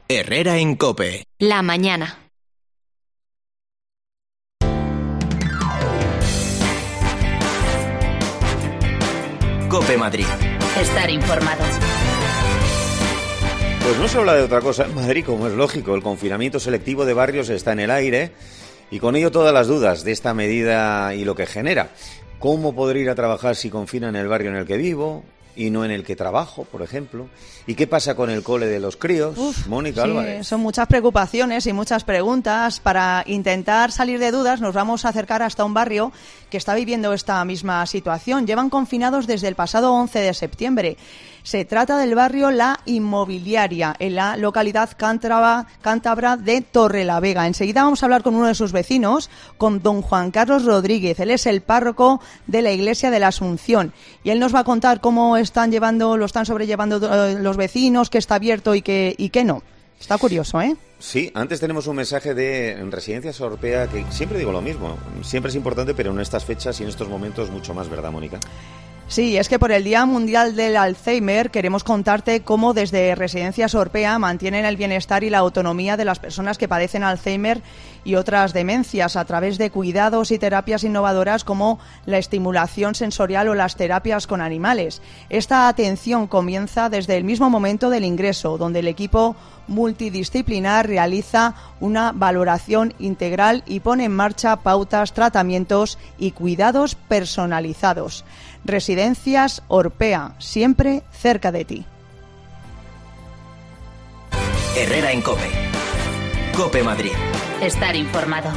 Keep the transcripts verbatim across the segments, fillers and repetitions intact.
Herrera en COPE. La mañana. COPE Madrid. Estar informado. Pues no se habla de otra cosa en Madrid, como es lógico. El confinamiento selectivo de barrios está en el aire y con ello todas las dudas de esta medida y lo que genera. ¿Cómo podré ir a trabajar si confinan el barrio en el que vivo y no en el que trabajo, por ejemplo? ¿Y qué pasa con el cole de los críos? Uf, Mónica sí, Álvarez. Son muchas preocupaciones y muchas preguntas. Para intentar salir de dudas nos vamos a acercar hasta un barrio que está viviendo esta misma situación. Llevan confinados desde el pasado once de septiembre. Se trata del barrio La Inmobiliaria, en la localidad cántabra, cántabra de Torrelavega. Enseguida vamos a hablar con uno de sus vecinos, con don Juan Carlos Rodríguez. Él es el párroco de la Iglesia de la Asunción y él nos va a contar cómo están llevando, lo están sobrellevando eh, los vecinos, qué está abierto y qué, y qué no. Está curioso, ¿eh? Sí, antes tenemos un mensaje de Residencias Orpea, que siempre digo lo mismo, siempre es importante, pero en estas fechas y en estos momentos mucho más, ¿verdad, Mónica? Sí, es que por el Día Mundial del Alzheimer queremos contarte cómo desde Residencias Orpea mantienen el bienestar y la autonomía de las personas que padecen Alzheimer y otras demencias a través de cuidados y terapias innovadoras como la estimulación sensorial o las terapias con animales. Esta atención comienza desde el mismo momento del ingreso, donde el equipo multidisciplinar realiza una valoración integral y pone en marcha pautas, tratamientos y cuidados personalizados. Residencias Orpea, siempre cerca de ti. Herrera en COPE. COPE Madrid. Estar informado.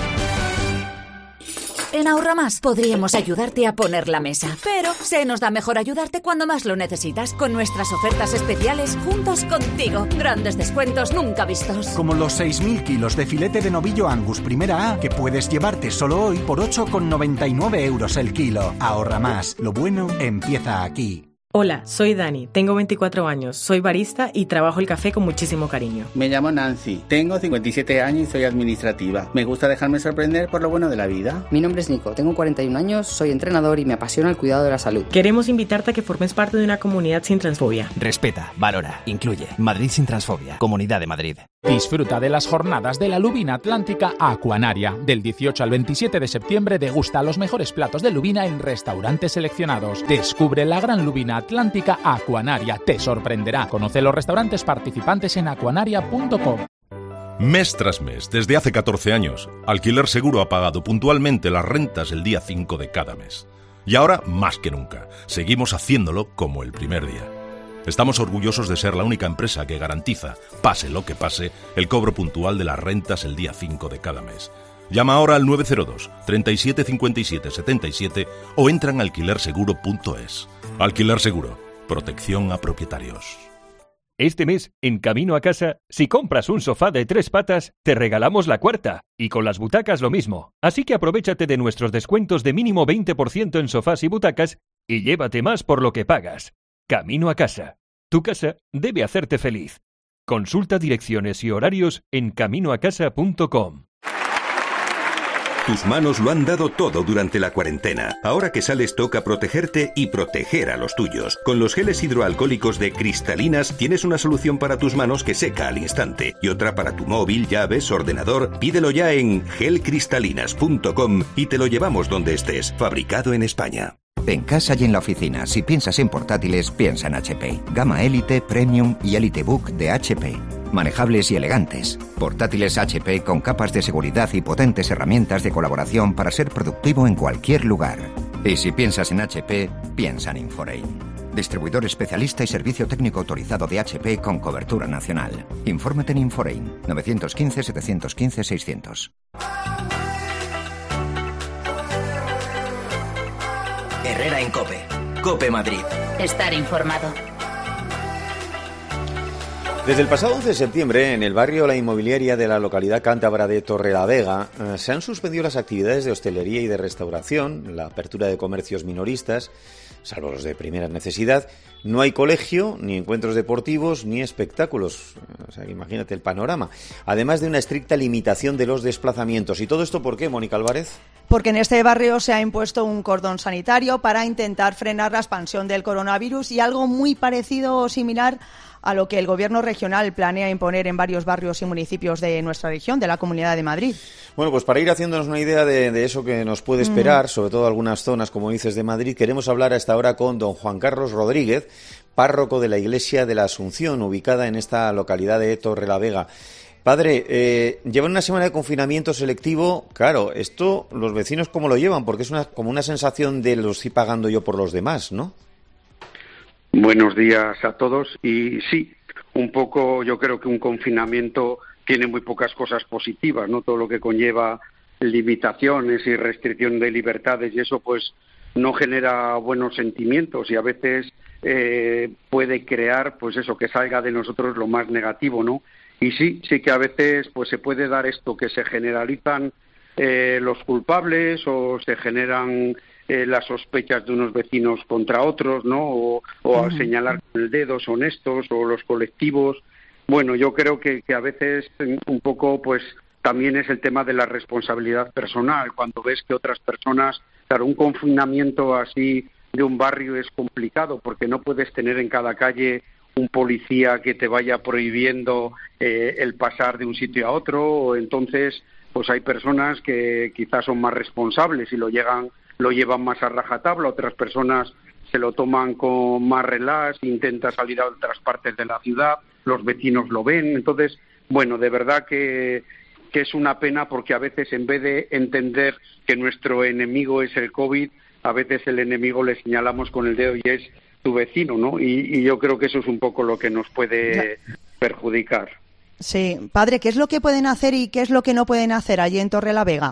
En Ahorra Más podríamos ayudarte a poner la mesa, pero se nos da mejor ayudarte cuando más lo necesitas, con nuestras ofertas especiales juntos contigo. Grandes descuentos nunca vistos. Como los seis mil kilos de filete de novillo Angus Primera A que puedes llevarte solo hoy por ocho con noventa y nueve euros el kilo. Ahorra Más. Lo bueno empieza aquí. Hola, soy Dani, tengo veinticuatro años, soy barista y trabajo el café con muchísimo cariño. Me llamo Nancy, tengo cincuenta y siete años y soy administrativa. Me gusta dejarme sorprender por lo bueno de la vida. Mi nombre es Nico, tengo cuarenta y un años, soy entrenador y me apasiona el cuidado de la salud. Queremos invitarte a que formes parte de una comunidad sin transfobia. Respeta, valora, incluye. Madrid sin transfobia. Comunidad de Madrid. Disfruta de las jornadas de la lubina atlántica Aquanaria. Del dieciocho al veintisiete de septiembre degusta los mejores platos de lubina en restaurantes seleccionados. Descubre la gran lubina atlántica Aquanaria. Te sorprenderá. Conoce los restaurantes participantes en aquanaria punto com. Mes tras mes, desde hace catorce años, Alquiler Seguro ha pagado puntualmente las rentas el día cinco de cada mes. Y ahora, más que nunca, seguimos haciéndolo como el primer día. Estamos orgullosos de ser la única empresa que garantiza, pase lo que pase, el cobro puntual de las rentas el día cinco de cada mes. Llama ahora al nueve cero dos, treinta y siete, cincuenta y siete, setenta y siete o entra en alquiler seguro punto es. Alquiler Seguro. Protección a propietarios. Este mes, en Camino a Casa, si compras un sofá de tres patas, te regalamos la cuarta. Y con las butacas lo mismo. Así que aprovéchate de nuestros descuentos de mínimo veinte por ciento en sofás y butacas y llévate más por lo que pagas. Camino a Casa. Tu casa debe hacerte feliz. Consulta direcciones y horarios en camino a casa punto com. Tus manos lo han dado todo durante la cuarentena. Ahora que sales toca protegerte y proteger a los tuyos. Con los geles hidroalcohólicos de Cristalinas tienes una solución para tus manos que seca al instante. Y otra para tu móvil, llaves, ordenador. Pídelo ya en gel cristalinas punto com y te lo llevamos donde estés. Fabricado en España. En casa y en la oficina, si piensas en portátiles, piensa en H P. Gama Elite, Premium y Elite Book de H P. Manejables y elegantes. Portátiles H P con capas de seguridad y potentes herramientas de colaboración para ser productivo en cualquier lugar. Y si piensas en H P, piensa en Inforein. Distribuidor especialista y servicio técnico autorizado de H P con cobertura nacional. Infórmate en Inforein. nueve uno cinco, siete uno cinco, seis cero cero. Herrera en COPE. COPE Madrid. Estar informado. Desde el pasado once de septiembre, en el barrio La Inmobiliaria de la localidad cántabra de Torrelavega, eh, se han suspendido las actividades de hostelería y de restauración, la apertura de comercios minoristas, salvo los de primera necesidad. No hay colegio, ni encuentros deportivos, ni espectáculos. O sea, imagínate el panorama. Además de una estricta limitación de los desplazamientos. ¿Y todo esto por qué, Mónica Álvarez? Porque en este barrio se ha impuesto un cordón sanitario para intentar frenar la expansión del coronavirus y algo muy parecido o similar a lo que el Gobierno regional planea imponer en varios barrios y municipios de nuestra región, de la Comunidad de Madrid. Bueno, pues para ir haciéndonos una idea de, de eso que nos puede esperar, mm. sobre todo algunas zonas, como dices, de Madrid, queremos hablar a esta hora con don Juan Carlos Rodríguez, párroco de la Iglesia de la Asunción, ubicada en esta localidad de Torrelavega. Padre, eh, llevan una semana de confinamiento selectivo. Claro, esto los vecinos ¿cómo lo llevan? Porque es una, como una sensación de lo estoy pagando yo por los demás, ¿no? Buenos días a todos. Y sí, un poco yo creo que un confinamiento tiene muy pocas cosas positivas, ¿no? Todo lo que conlleva limitaciones y restricción de libertades y eso pues no genera buenos sentimientos y a veces eh, puede crear pues eso, que salga de nosotros lo más negativo, ¿no? Y sí, sí que a veces pues se puede dar esto, que se generalizan eh, los culpables o se generan eh, las sospechas de unos vecinos contra otros, ¿no? O, o al señalar con el dedo son estos o los colectivos. Bueno, yo creo que, que a veces un poco pues también es el tema de la responsabilidad personal. Cuando ves que otras personas, claro, un confinamiento así de un barrio es complicado porque no puedes tener en cada calle un policía que te vaya prohibiendo eh, el pasar de un sitio a otro, o entonces pues hay personas que quizás son más responsables y lo llegan, lo llevan más a rajatabla, otras personas se lo toman con más relax, intentan salir a otras partes de la ciudad, los vecinos lo ven, entonces, bueno, de verdad que, que es una pena porque a veces en vez de entender que nuestro enemigo es el COVID, a veces el enemigo le señalamos con el dedo y es tu vecino, ¿no? Y, y yo creo que eso es un poco lo que nos puede perjudicar. Sí, padre, ¿qué es lo que pueden hacer y qué es lo que no pueden hacer allí en Torrelavega?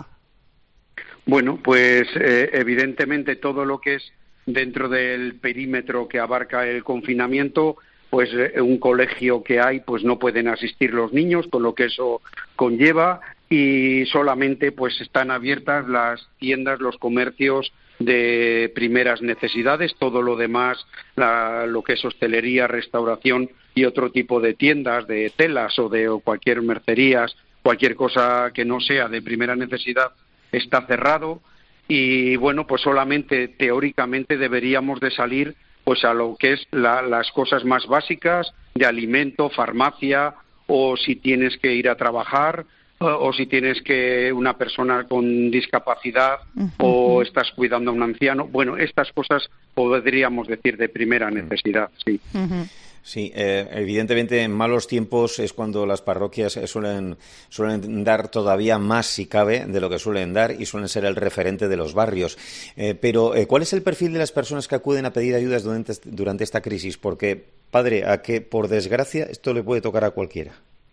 Bueno, pues eh, evidentemente todo lo que es dentro del perímetro que abarca el confinamiento, pues eh, un colegio que hay, pues no pueden asistir los niños, con lo que eso conlleva, y solamente pues están abiertas las tiendas, los comercios de primeras necesidades, todo lo demás, la, lo que es hostelería, restauración y otro tipo de tiendas de telas o de o cualquier mercerías, cualquier cosa que no sea de primera necesidad está cerrado y bueno, pues solamente teóricamente deberíamos de salir pues a lo que es la, las cosas más básicas de alimento, farmacia o si tienes que ir a trabajar o si tienes que una persona con discapacidad uh-huh. o estás cuidando a un anciano. Bueno, estas cosas podríamos decir de primera necesidad, sí. Uh-huh. Sí, eh, evidentemente en malos tiempos es cuando las parroquias suelen, suelen dar todavía más, si cabe, de lo que suelen dar y suelen ser el referente de los barrios. Eh, pero, eh, ¿cuál es el perfil de las personas que acuden a pedir ayudas durante, durante esta crisis? Porque, padre, a que por desgracia esto le puede tocar a cualquiera.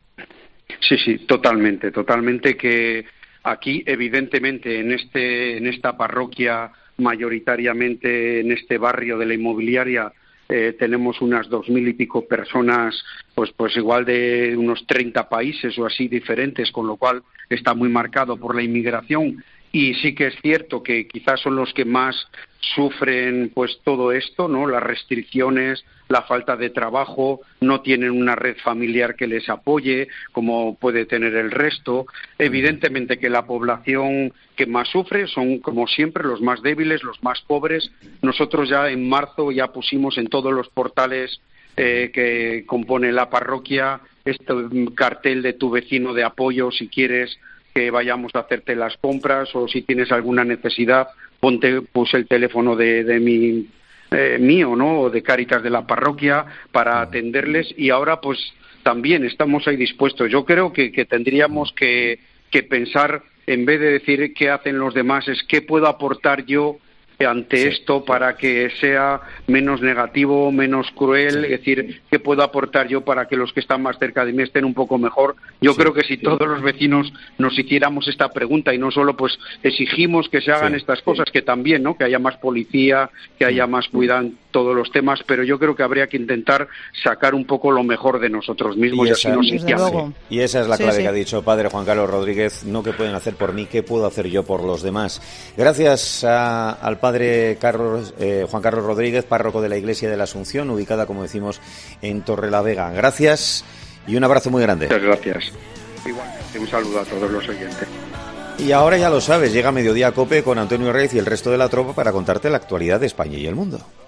Sí, sí, totalmente, totalmente que aquí, evidentemente, en este, en esta parroquia, mayoritariamente en este barrio de la inmobiliaria, eh, tenemos unas dos mil y pico personas, pues, pues igual de unos treinta países o así diferentes, con lo cual está muy marcado por la inmigración. Y sí que es cierto que quizás son los que más sufren pues todo esto, ¿no? Las restricciones, la falta de trabajo, no tienen una red familiar que les apoye, como puede tener el resto. Evidentemente que la población que más sufre son, como siempre, los más débiles, los más pobres. Nosotros ya en marzo ya pusimos en todos los portales eh, que compone la parroquia este cartel de tu vecino de apoyo si quieres que vayamos a hacerte las compras o si tienes alguna necesidad, ponte puse el teléfono de, de mi eh, mío, ¿no? O de Cáritas de la parroquia para atenderles y ahora pues también estamos ahí dispuestos. Yo creo que, que tendríamos que, que pensar, en vez de decir qué hacen los demás, es qué puedo aportar yo ante sí. esto para que sea menos negativo, menos cruel, sí. es decir, ¿qué puedo aportar yo para que los que están más cerca de mí estén un poco mejor? Yo sí, creo que si sí. todos los vecinos nos hiciéramos esta pregunta y no solo pues exigimos que se hagan sí, estas cosas, sí. que también, ¿no? Que haya más policía, que haya más cuidado en todos los temas, pero yo creo que habría que intentar sacar un poco lo mejor de nosotros mismos y, esa, y así nos sí. Y esa es la clave sí, sí. que ha dicho padre Juan Carlos Rodríguez, no qué pueden hacer por mí, qué puedo hacer yo por los demás. Gracias a, al padre Carlos, eh, Juan Carlos Rodríguez, párroco de la Iglesia de la Asunción, ubicada, como decimos, en Torrelavega. Gracias y un abrazo muy grande. Muchas gracias. Igualmente, un saludo a todos los oyentes. Y ahora ya lo sabes, llega Mediodía Cope con Antonio Reyes y el resto de la tropa para contarte la actualidad de España y el mundo.